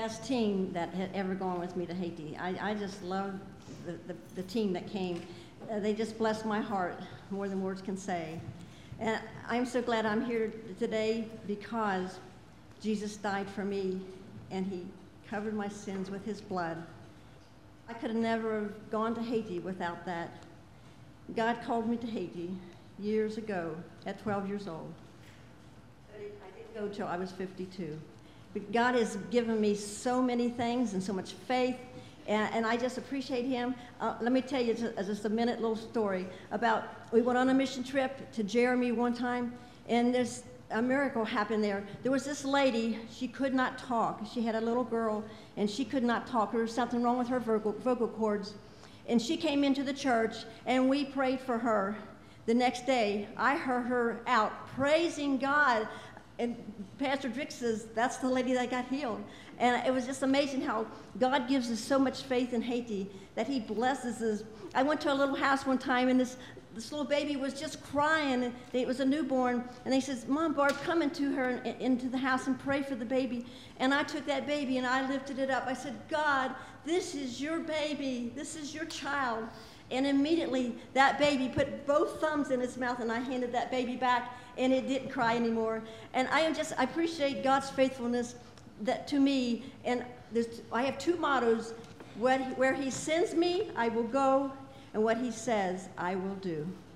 best team that had ever gone with me to Haiti. I just love the team that came. They just blessed my heart more than words can say. And I'm so glad I'm here today because Jesus died for me and he covered my sins with his blood. I could have never gone to Haiti without that. God called me to Haiti years ago at 12 years old. I didn't go till I was 52. But God has given me so many things and so much faith, and I just appreciate him. Let me tell you just a minute little story about, we went on a mission trip to Jeremy one time, and there's a miracle happened there. There was this lady, she could not talk. She had a little girl, and she could not talk. There was something wrong with her vocal cords. And she came into the church, and we prayed for her. The next day, I heard her out praising God. And Pastor Drick says, that's the lady that got healed. And it was just amazing how God gives us so much faith in Haiti that he blesses us. I went to a little house one time, and this little baby was just crying. And it was a newborn. And they says, Mom, Barb, come into the house and pray for the baby. And I took that baby, and I lifted it up. I said, God, this is your baby. This is your child. And immediately, that baby put both thumbs in its mouth, and I handed that baby back, and it didn't cry anymore. And I appreciate God's faithfulness to me. And I have two mottos. Where he sends me, I will go, and what he says, I will do.